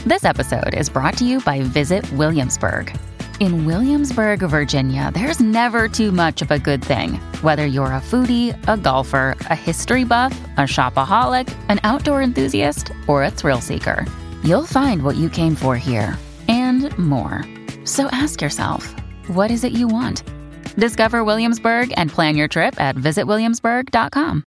This episode is brought to you by Visit Williamsburg. In Williamsburg, Virginia, there's never too much of a good thing. Whether you're a foodie, a golfer, a history buff, a shopaholic, an outdoor enthusiast, or a thrill seeker, you'll find what you came for here and more. So ask yourself, what is it you want? Discover Williamsburg and plan your trip at visitwilliamsburg.com.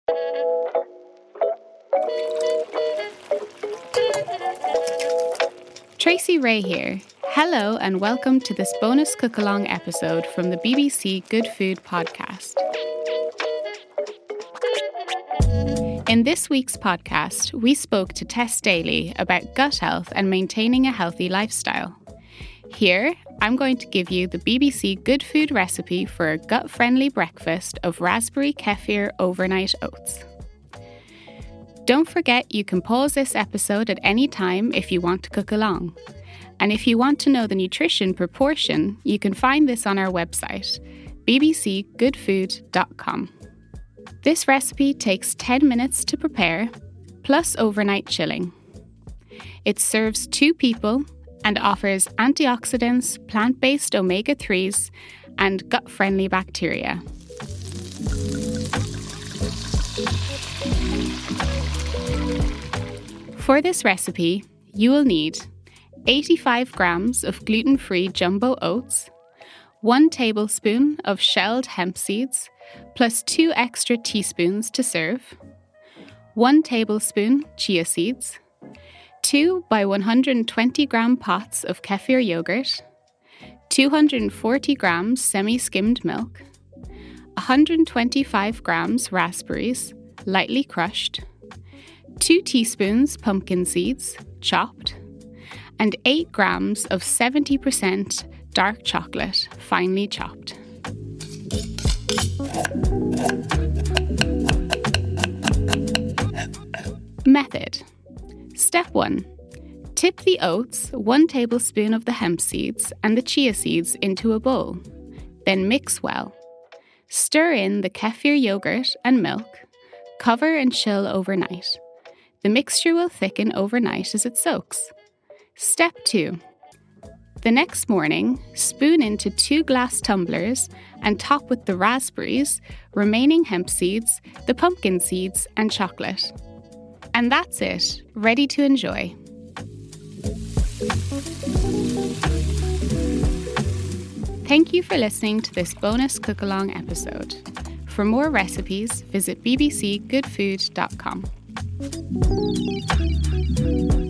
Tracy Ray here. Hello and welcome to this bonus cook-along episode from the BBC Good Food podcast. In this week's podcast, we spoke to Tess Daly about gut health and maintaining a healthy lifestyle. Here, I'm going to give you the BBC Good Food recipe for a gut-friendly breakfast of raspberry kefir overnight oats. Don't forget you can pause this episode at any time if you want to cook along. And if you want to know the nutrition per portion, you can find this on our website, bbcgoodfood.com. This recipe takes 10 minutes to prepare, plus overnight chilling. It serves 2 people and offers antioxidants, plant-based omega-3s, and gut-friendly bacteria. For this recipe, you will need 85 grams of gluten-free jumbo oats, 1 tablespoon of shelled hemp seeds, plus 2 extra teaspoons to serve, 1 tablespoon chia seeds, 2 by 120 gram pots of kefir yogurt, 240 grams semi-skimmed milk, 125 grams raspberries, lightly crushed, 2 teaspoons pumpkin seeds, chopped, and 8 grams of 70% dark chocolate, finely chopped. Method. Step 1. Tip the oats, 1 tablespoon of the hemp seeds and the chia seeds into a bowl. Then mix well. Stir in the kefir yogurt and milk. Cover and chill overnight. The mixture will thicken overnight as it soaks. Step 2. The next morning, spoon into 2 glass tumblers and top with the raspberries, remaining hemp seeds, the pumpkin seeds, and chocolate. And that's it, ready to enjoy. Thank you for listening to this bonus cook-along episode. For more recipes, visit bbcgoodfood.com.